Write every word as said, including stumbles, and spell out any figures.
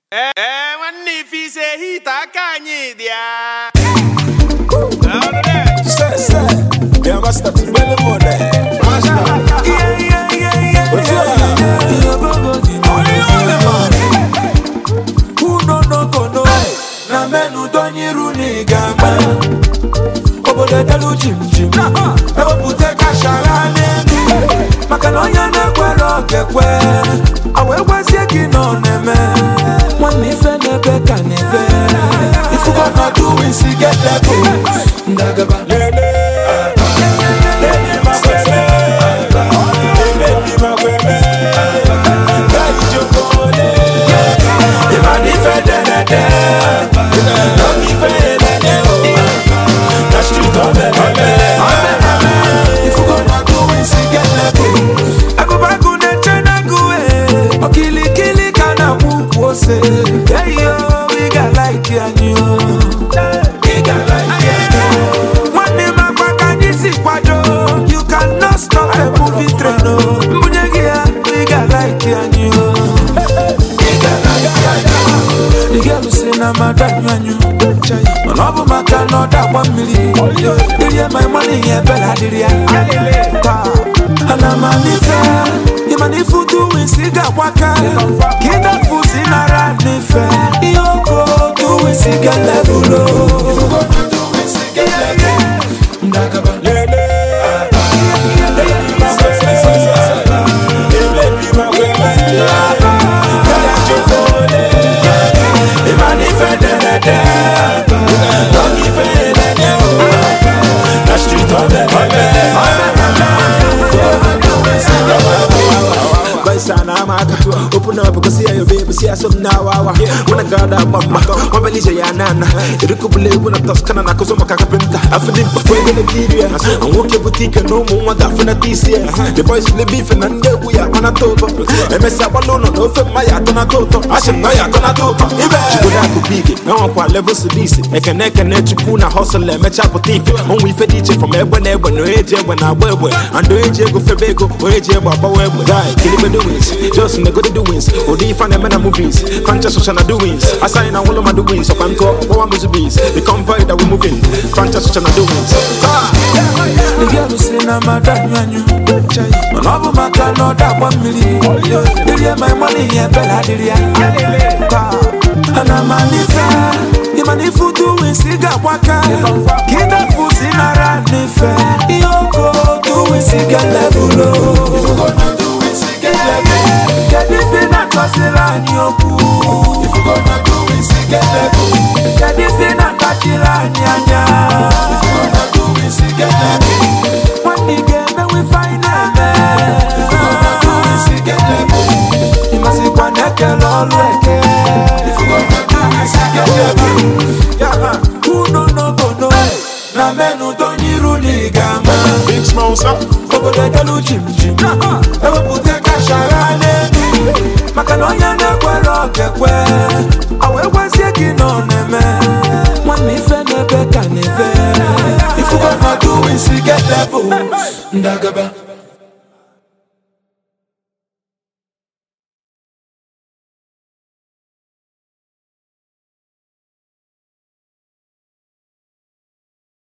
Eh, eh, nwanne ife say hit aka anyị dị ya. Say, say, yeah, master, belly more there. Yeah, yeah, yeah, yeah. But yeah, who no no go no? Na menu donyi runi gamba. Obo de dalu jim jim. Ewo pute kashara nenu. Makalonya na kwero kekwe. Awe wasie kino neme. Mwani fe nebe kanebe. If you gonna do it, see get that food. Ndagaba lele. Lele masese. Lele maweme. Gai jokole. Imani fe denede. Loki fe denede. That's true to me. If you gonna do it, see get that food. I go back on the China go. Okili kili kana mukose. Yeah yo, we got like you and you. We got like you. One day my back and this is quadro. You cannot stop a movie train. Munyagia, we got like you and you. We got like you and you. The girl who say na madam and you. Manobu makano that one million. Did my money here, Bella did ya? And I'm a lifer. Imani futu winsiga waka. Kida fusi na ranife. Iyoko tu winsiga levulo. Ifugo tu winsiga levulo. Ndakaba lele. Lele masese. Lele maweme. Kaya jokole. Imani fedelede. Dongi fedelede. Na street of the open up because see your baby, see some now. When I got that mama, one believer, ya nana. You could believe when I toss Canada, cause I'm a carpenter. I feel it before the Nigeria. I'm walking boutique and no more than for this year. The boys play beef and then we are on a total. M S A alone, no for my atona toto. I should know you're gonna toto. You would have to pick it. No one levels to this. I can neck and net to puna hustle and match up with thief. When we fed each from everyone, ever no age when I wear and do age go for bego, or age about where we die. Kill me doings, just in the good doings. Or do you find them in the movies? Conscious social doings. I sign all of my doings. So I'm called one bees. The convoy that we're moving. Conscious social doings. The girl who say na madam and you. Manobu makano that one million. Did you my money here, Bella did ya? And I'm a lifer. Imani futu winsiga waka. Kida fusi na ranife. Iyoko tu winsiga levulo. If you gonna do winsiga levulo. Get this in a Tosila Nyoku. If you gonna do winsiga levulo. Get this in a Tosila Nyanya. If you gonna do winsiga levulo. One day game we find a man. If you gonna do winsiga levulo. You must be connected all like. If you gonna do winsiga levulo. Who no no go no. Na menu donyi runi gama. Big small sir. Obo de dalu jim jim. Ewo pute kashara nenu. Makalonya na kwero kekwe. Awe wasie kino neme. Mwani fe nebe kanebe. If you gonna do it, see get level. Ndagaba.